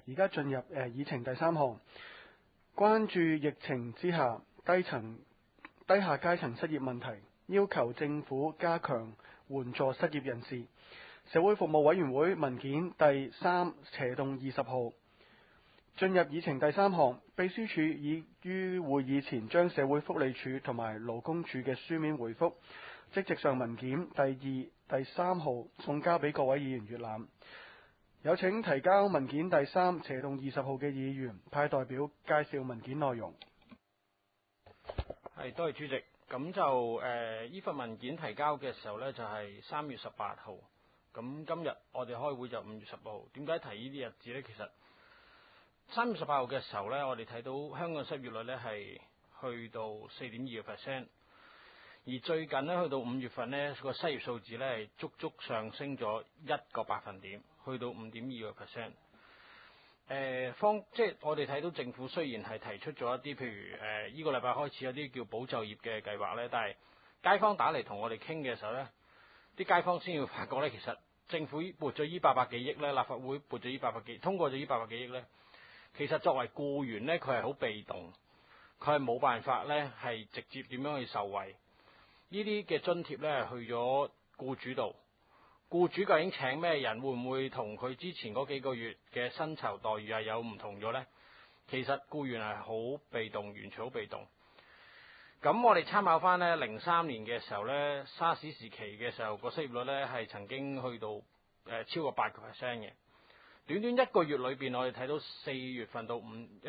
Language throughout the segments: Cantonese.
而家進入議程第三項，關注疫情之下低下階層失業問題，要求政府加強援助失業人士。社會服務委員會文件第3/20號進入議程第三項，秘書處已於會議前將社會福利署同埋勞工處嘅書面回覆即席上文件第2、第3號送交俾各位議員閱覽。有請提交文件第3/20號嘅議員派代表介紹文件內容。 係，多謝主席。咁就呢份文件提交嘅時候呢，就係3月18號。咁今日我哋開會就5月10號。點解提呢啲日子呢？其實3月18號嘅時候呢，我哋睇到香港失業率呢係去到4.2%，而最近呢，去到5月份呢個失業數字呢係足足上升咗1個百分點，去到5.2%。即係我哋睇到政府雖然係提出咗一啲，譬如呢個禮拜開始有啲叫保就業嘅計劃呢，但係街坊打嚟同我哋傾嘅時候呢，啲街坊先要發覺呢，其實政府撥咗呢800幾億呢，立法會撥咗呢800幾，通過咗呢800幾億呢，其實作為僱員呢，佢係好被動，佢係冇辦法呢係直接點樣去受惠。呢啲嘅津貼呢去咗僱主度，僱主究竟請咩人，會唔會同佢之前嗰幾個月嘅薪酬待遇係有唔同咗呢？其實僱員係好被動，完全好被動。咁我哋參考翻呢03年嘅時候呢，沙士時期嘅時候個失業率呢係曾經去到超過8%嘅。短短一個月裏邊，我哋睇到3月份到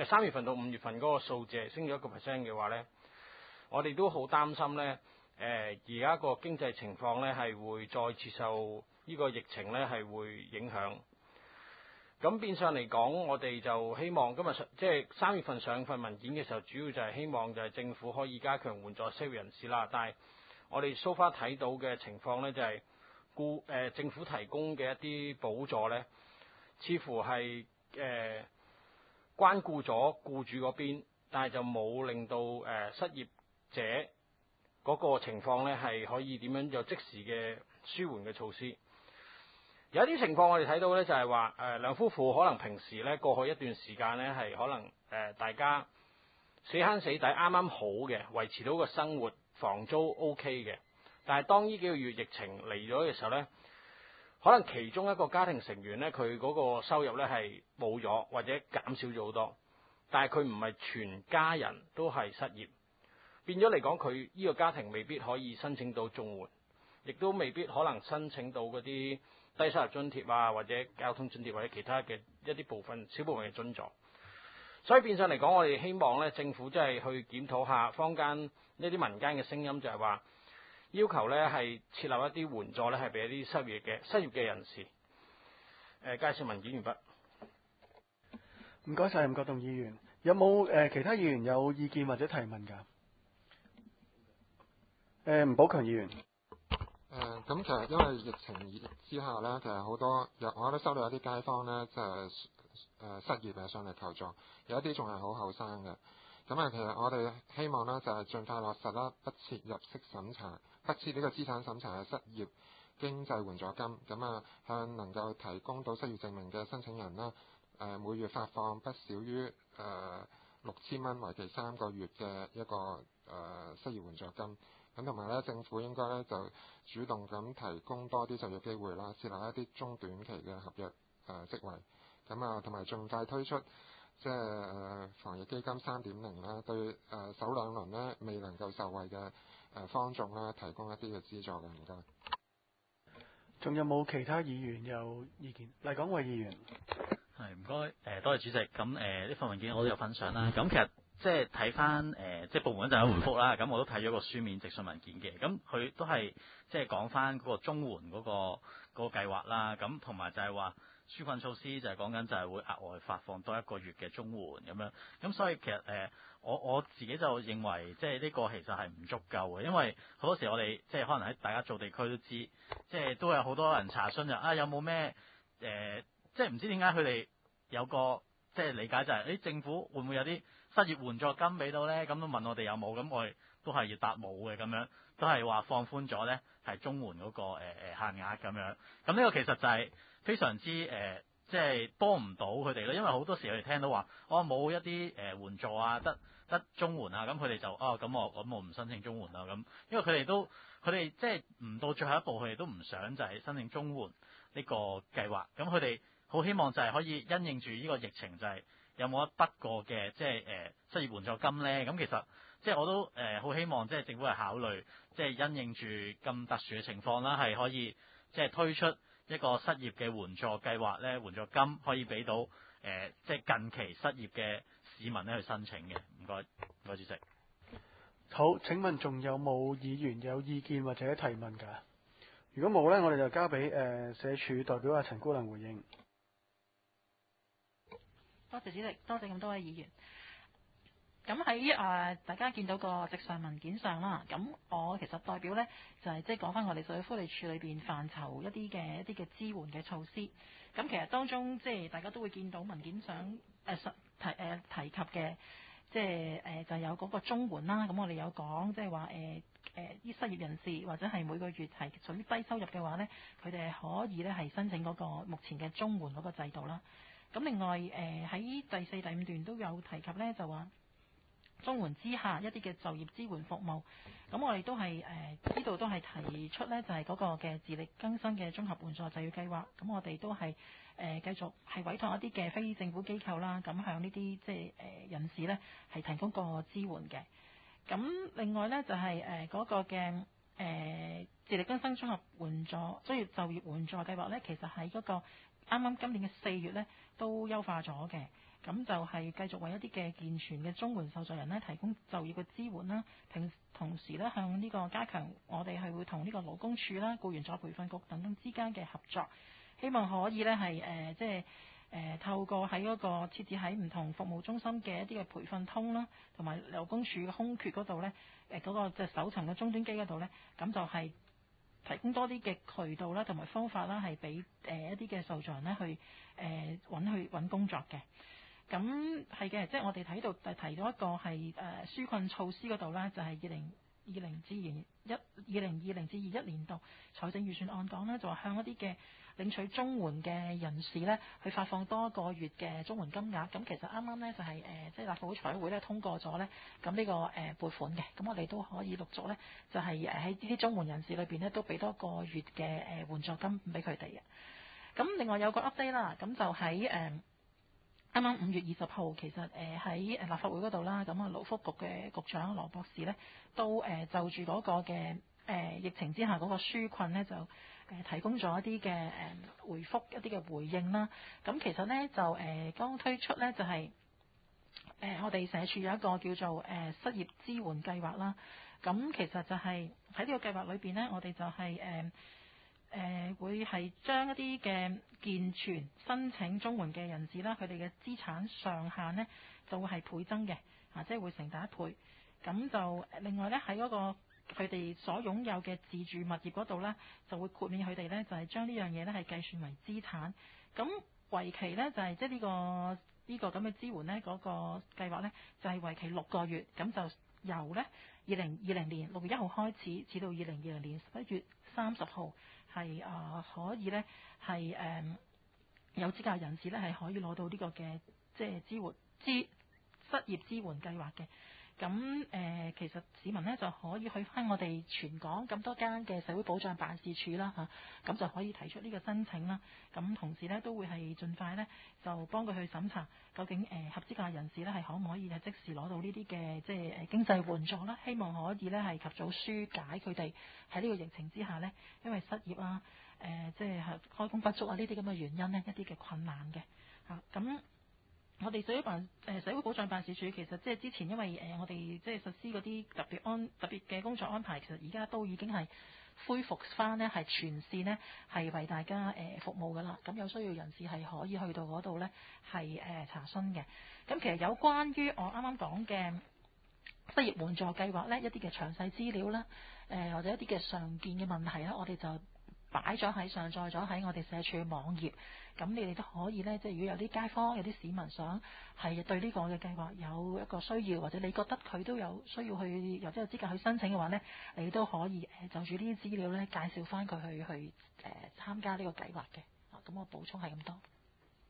5月份嗰個數字係升咗1%嘅話呢，我哋都好擔心呢。而家個經濟情況呢係會再次受呢個疫情呢係會影響。咁變相嚟講，我哋就希望今日即係3月份上份文件嘅時候，主要就係希望就係政府可以加強援助失業人士啦。但係我哋 so far 睇到嘅情況呢，就係政府提供嘅一啲補助呢，似乎係關顧咗僱主嗰邊，但係就冇令到失業者嗰個情況呢係可以點樣有即時嘅舒緩嘅措施。有啲情況我哋睇到呢，就係話兩夫婦可能平時呢過去一段時間呢係可能大家死慳死抵啱啱好嘅，維持到個生活房租 OK 嘅。但係當呢幾個月疫情嚟咗嘅時候呢，可能其中一個家庭成員呢，佢嗰個收入呢係冇咗或者減少咗好多，但係佢唔係全家人都係失業。變咗嚟講，佢呢個家庭未必可以申請到綜援，亦都未必可能申請到嗰啲低收入津貼啊，或者交通津貼或者其他嘅一啲小部分嘅津助。所以變相嚟講，我哋希望咧政府真係去檢討下坊間一啲民間嘅聲音，就係話要求咧係設立一啲援助咧係俾一啲失業嘅人士。介紹文件完畢。 唔該晒，吳國棟議員。有冇其他議員有意見或者提問㗎？吳寶強議員。 咁其實因為疫情之下咧，其實好多我都收到有啲街坊咧，就係失業上嚟求助，有一啲仲係好後生嘅。咁其實我哋希望咧就係盡快落實啦，不設入息審查，不設呢個資產審查嘅失業經濟援助金。向能夠提供到失業證明嘅申請人啦，每月發放不少於6000蚊，為期3個月嘅一個失業援助金。咁同埋咧，政府應該咧就主動咁提供多啲就業機會啦，設立一啲中短期嘅合約職位。同埋盡快推出即係防疫基金3.0啦，對首兩輪咧未能夠受惠嘅方眾啦，提供一啲嘅資助嘅。唔該。 仲有冇其他議員有意見？黎廣偉議員。 係，唔該，多謝主席。咁呢份文件我都有分享啦。咁其實即係睇翻即係部門一陣有回覆啦。咁我都睇咗個書面直信文件嘅。咁佢都係即係講翻嗰個綜援嗰個計劃啦。咁同埋就係話紓困措施就係講緊就係會額外發放多1個月嘅綜援咁樣。咁所以其實我自己就認為即係呢個其實係唔足夠嘅，因為好多時我哋即係可能喺大家做地區都知，即係都有好多人查詢就有冇咩即係唔知點解佢哋有個即係理解就係政府會唔會有啲失業援助金俾到呢？咁都問我哋有冇，咁我哋都係要答冇嘅咁樣，都係話放寬咗呢係綜援嗰個限額咁樣。咁呢個其實就係非常之即係幫唔到佢哋咯，因為好多時佢哋聽到話，冇一啲援助啊，得綜援啊，咁佢哋就咁我唔申請綜援啦咁，因為佢哋即係唔到最後一步，佢哋都唔想就係申請綜援呢個計劃，咁佢哋好希望就係可以因應住呢個疫情，就係有冇一筆過嘅即係失業援助金咧？咁其實即係我都好希望即係政府係考慮，即係因應住咁特殊嘅情況啦，係可以即係推出一個失業嘅援助計劃咧，援助金可以俾到即係近期失業嘅市民咧去申請嘅。唔該主席。 好，請問仲有冇議員有意見或者提問㗎？如果冇呢，我哋就交俾社署代表阿陳姑娘回應。 多謝主席，多謝咁多位議員。咁喺大家見到個直上文件上啦，咁我其實代表呢，就係即係講翻我哋社會福利署裏邊範疇一啲嘅支援嘅措施。咁其實當中即係大家都會見到文件上提及嘅，即係就有嗰個綜援啦。咁我哋有講即係話啲失業人士或者係每個月係屬於低收入嘅話呢，佢哋係可以呢係申請嗰個目前嘅綜援嗰個制度啦。咁另外喺第4、第5段都有提及呢，就話綜援之下一啲嘅就業支援服務，咁我哋都係呢度都係提出呢，就係嗰個嘅自力更生嘅綜合援助就業計劃。咁我哋都係繼續係委託一啲嘅非政府機構啦，咁向呢啲即係人士呢係提供個支援嘅。咁另外呢，就係嗰個嘅自力更生綜合援助職業就業援助計劃呢，其實喺嗰個啱啱今年嘅4月呢都優化咗嘅。咁就係繼續為一啲嘅健全嘅綜援受助人呢提供就業嘅支援啦，同時呢向呢個加強我哋係會同呢個勞工處啦、僱員再培訓局等等之間嘅合作，希望可以呢係即係透過喺嗰個設置喺唔同服務中心嘅一啲嘅培訓通啦，同埋勞工處嘅空缺嗰度呢，嗰個即係搜尋嘅終端機嗰度呢，咁就係提供多啲嘅渠道啦，同埋方法啦，係俾一啲嘅受助人呢去揾工作嘅。咁係嘅，即係我哋睇到提到一個係紓困措施嗰度啦，就係2020至21年度財政預算案講呢，就話向一啲嘅領取綜援嘅人士呢，去發放多個月嘅綜援金額。咁其實啱啱呢，就係即係立法會財委會呢通過咗呢，咁呢個撥款嘅，咁我哋都可以陸續呢，就係喺呢啲綜援人士裏邊呢，都俾多個月嘅援助金俾佢哋嘅。咁另外有個 update 啦，咁就喺啱啱5月20號，其實喺立法會嗰度啦，咁啊勞福局嘅局長羅博士呢，都就住嗰個嘅疫情之下嗰個紓困呢，就提供咗一啲嘅回覆一啲嘅回應啦。咁其實呢，就剛推出呢，就係我哋社署有一個叫做失業支援計劃啦。咁其實就係喺呢個計劃裏邊呢，我哋就係會係將一啲嘅健全申請綜援嘅人士啦，佢哋嘅資產上限呢就會係倍增嘅，即係會成大1倍。咁就另外呢，喺嗰個佢哋所擁有嘅自住物業嗰度呢，就會豁免佢哋呢，就係將呢樣嘢呢係計算為資產。咁為期呢，就係即係呢個咁嘅支援呢，嗰個計劃呢，就係為期6個月，咁就由呢2020年6月1號開始，至到2020年11月30號。係可以呢，係有資格人士呢，係可以攞到呢個嘅即係失業支援計劃嘅。咁其實市民呢，就可以去翻我哋全港咁多間嘅社會保障辦事處啦嚇，咁就可以提出呢個申請啦。咁同時呢，都會係盡快呢，就幫佢去審查究竟合資格人士呢，係可唔可以係即時攞到呢啲嘅即係經濟援助啦。希望可以呢，係及早紓解佢哋喺呢個疫情之下呢，因為失業啊即係開工不足啊呢啲咁嘅原因呢，一啲嘅困難嘅嚇咁。我哋社會保障辦事處其實即係之前因為我哋即係實施嗰啲特別嘅工作安排，其實而家都已經係恢復翻呢，係全線呢，係為大家服務噶啦。咁有需要人士係可以去到嗰度呢，係查詢嘅。咁其實有關於我啱啱講嘅失業援助計劃呢，一啲嘅詳細資料啦，或者一啲嘅常見嘅問題呢，我哋就上載咗喺我哋社署嘅網頁，咁你哋都可以呢，即係如果有啲街坊、有啲市民想係對呢個嘅計劃有一個需要，或者你覺得佢都有需要去，或者有資格去申請嘅話呢，你都可以就住呢啲資料呢，介紹翻佢去參加呢個計劃嘅。咁我補充係咁多。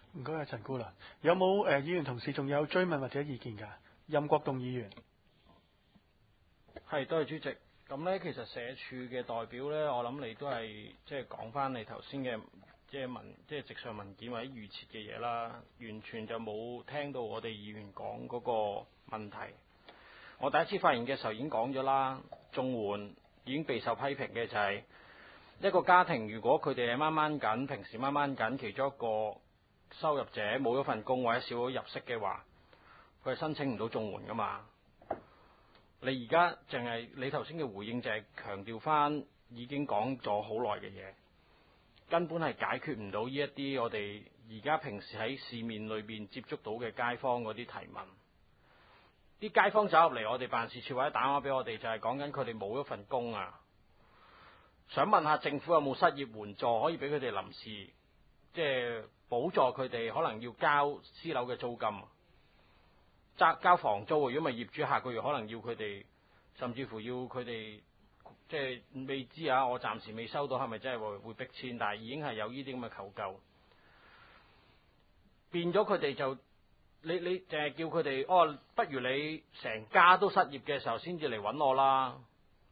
唔該啊，陳姑娘。有冇議員同事仲有追問或者意見㗎？任國棟議員。 係，多謝主席。咁呢，其實社署嘅代表呢，我諗你都係即係講翻你頭先嘅即係直上文件或者預設嘅嘢啦，完全就冇聽到我哋議員講嗰個問題。我第一次發言嘅時候已經講咗啦，綜援已經備受批評嘅就係一個家庭，如果佢哋係掹緊，平時掹緊，其中一個收入者冇咗份工或者少咗入息嘅話，佢係申請唔到綜援噶嘛。你而家淨係你頭先嘅回應就係強調翻已經講咗好耐嘅嘢，根本係解決唔到呢一啲我哋而家平時喺市面裏邊接觸到嘅街坊嗰啲提問。啲街坊走入嚟我哋辦事處或者打電話俾我哋，就係講緊佢哋冇咗份工啊！想問下政府有冇失業援助可以俾佢哋臨時即係補助佢哋，可能要交私樓嘅租金。交房租，如果咪業主下個月可能要佢哋，甚至乎要佢哋，即係未知啊！我暫時未收到，係咪真係會逼遷？但係已經係有呢啲咁嘅求救，變咗佢哋就你淨係叫佢哋哦，不如你成家都失業嘅時候先至嚟揾我啦。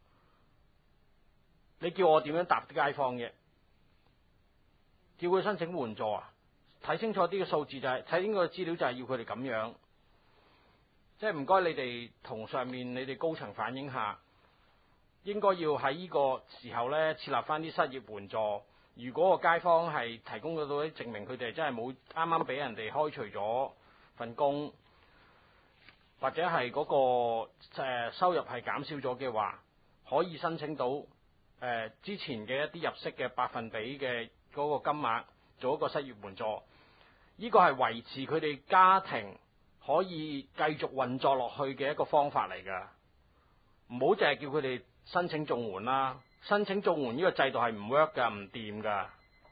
你叫我點樣答啲街坊嘅？叫佢申請援助啊？睇清楚啲嘅數字就係睇清楚資料，就係要佢哋咁樣。即係唔該，你哋同上面你哋高層反映下，應該要喺呢個時候呢設立翻啲失業援助。如果個街坊係提供到啲證明，佢哋真係冇啱啱俾人哋開除咗份工，或者係嗰個收入係減少咗嘅話，可以申請到之前嘅一啲入息嘅百分比嘅嗰個金額做一個失業援助。呢個係維持佢哋家庭可以繼續運作落去嘅一個方法嚟㗎，唔好淨係叫佢哋申請綜援啦。申請綜援呢個制度係唔 work 㗎，唔掂㗎。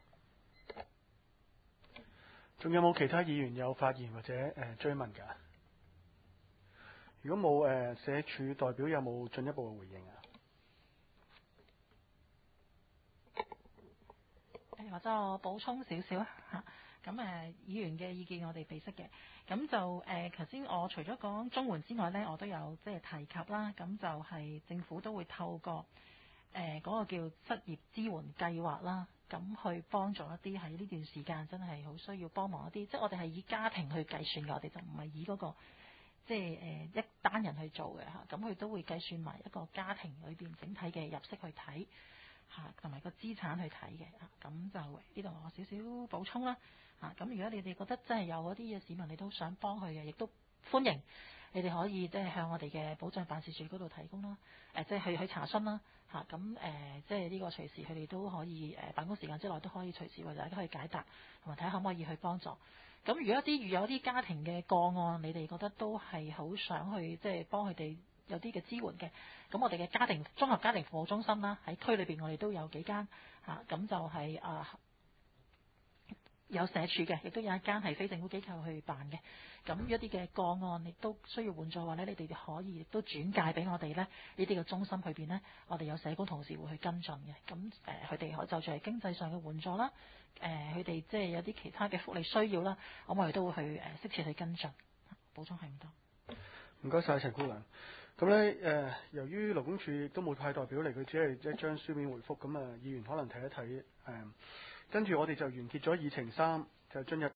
仲有冇其他議員有發言或者追問㗎？如果冇社署代表有冇進一步嘅回應啊？ 或者我補充少少啊嚇。咁議員嘅意見我哋備悉嘅，咁就頭先我除咗講綜援之外呢，我都有即係提及啦。咁就係政府都會透過嗰個叫失業支援計劃啦，咁去幫助一啲喺呢段時間真係好需要幫忙一啲，即係我哋係以家庭去計算嘅，我哋就唔係以嗰個即係一單人去做嘅嚇。咁佢都會計算埋一個家庭裏邊整體嘅入息去睇嚇，同埋個資產去睇嘅嚇。咁就呢度我少少補充啦。咁如果你哋覺得真係有嗰啲嘅市民，你都想幫佢嘅，亦都歡迎你哋可以即係向我哋嘅保障辦事處嗰度提供啦。即係去查詢啦。咁即係呢個隨時佢哋都可以辦公時間之內都可以隨時為大家可以解答，同埋睇下可唔可以去幫助。咁如果有啲家庭嘅個案，你哋覺得都係好想去即係幫佢哋有啲嘅支援嘅，咁我哋嘅綜合家庭服務中心啦，喺區裏邊我哋都有幾間咁就係有社署嘅，亦都有一間係非政府機構去辦嘅。咁一啲嘅個案亦都需要援助嘅話呢，你哋可以亦都轉介俾我哋呢啲嘅中心裏邊呢，我哋有社工同事會去跟進嘅。咁佢哋就住係經濟上嘅援助啦，佢哋即係有啲其他嘅福利需要啦，咁我哋都會去適切去跟進。補充係唔多。 唔該晒陳姑娘。咁呢，由於勞工處亦都冇派代表嚟，佢只係一張書面回覆，咁議員可能睇一睇。跟住我哋就完結咗議程3，就進入